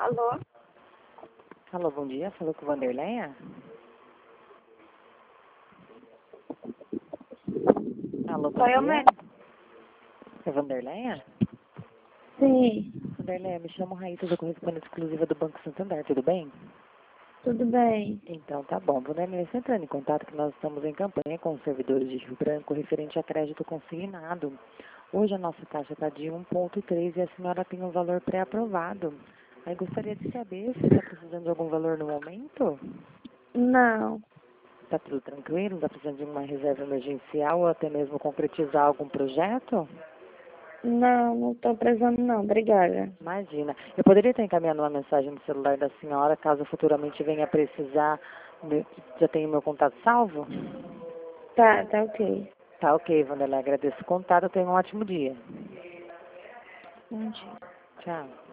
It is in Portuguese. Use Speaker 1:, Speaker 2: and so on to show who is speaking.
Speaker 1: Alô?
Speaker 2: Alô, bom dia. Falou com o Vanderleia? Alô, bom
Speaker 1: Sou eu
Speaker 2: dia.
Speaker 1: mesmo.
Speaker 2: É Vanderleia?
Speaker 1: Sim,
Speaker 2: Vanderleia, me chamo Raíssa, da correspondente exclusiva do Banco Santander, tudo bem?
Speaker 1: tudo bem.
Speaker 2: Então, tá bom. Vanderleia, você entrando em contato que nós estamos em campanha com os servidores de Rio Branco referente a crédito consignado. Hoje a nossa taxa está de 1,3 e a senhora tem um valor pré-aprovado. Aí gostaria de saber se está precisando de algum valor no momento?
Speaker 1: Não,
Speaker 2: Está tudo tranquilo? Não está precisando de uma reserva emergencial ou até mesmo concretizar algum projeto?
Speaker 1: não estou precisando não, obrigada.
Speaker 2: Imagina. Eu poderia estar encaminhando uma mensagem no celular da senhora, caso futuramente venha precisar. Já tem o meu contato salvo?
Speaker 1: Tá ok.
Speaker 2: Tá ok, Vanderlei. Agradeço o contato. Tenha um ótimo dia.
Speaker 1: Bom dia.
Speaker 2: Tchau.